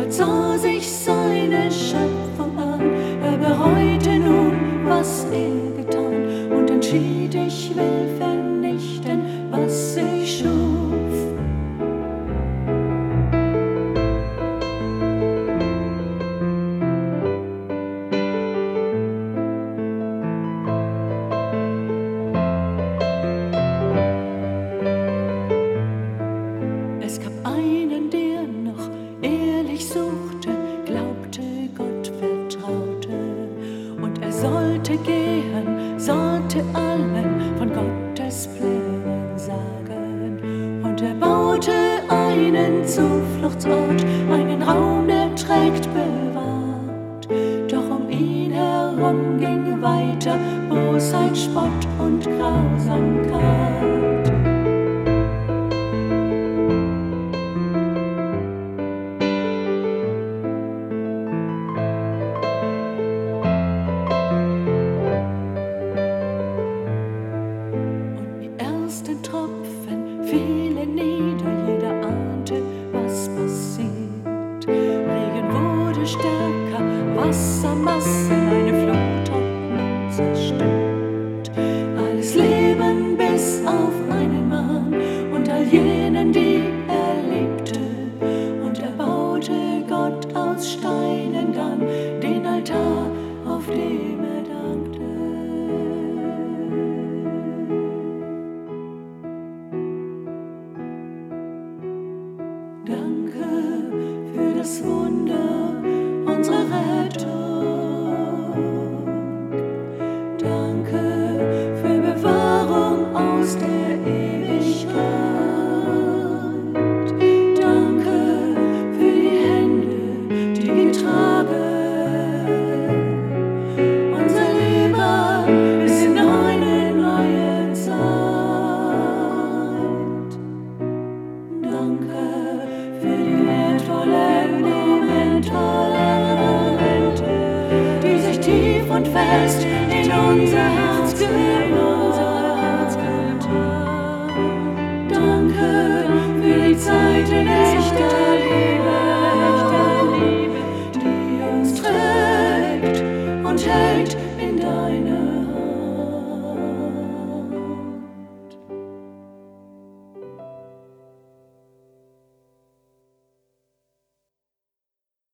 Gott sah sich seine Schöpfung an, er bereute nun, was er getan, und entschied, ich will vernichten, was ich schuf. Es gab einen, der noch ehrlich suchte, glaubte, Gott vertraute, und er sollte gehen, sollte allen von Gottes Plänen sagen. Und er baute einen Zufluchtsort, einen Raum, der trägt bewahrt. Doch um ihn herum ging weiter Bosheit, Spott und Grausamkeit. Tropfen fielen nieder, jeder ahnte, was passiert. Regen wurde stärker, Wassermassen, eine Flut hat nun zerstört. Alles Leben bis auf einen Mann und all jenen, die er liebte. Und er baute Gott aus Steinen dann den Altar, auf dem er dankte. Danke für das Wunder unserer Rettung. Danke für Bewahrung aus der Ewigkeit. Danke für die Hände, die getragen unser Leben bis in eine neue Zeit. Danke für die wertvollen Momente, die sich tief und fest in unser Herz gemalt. Danke für die Zeiten echter Liebe, die uns trägt und hält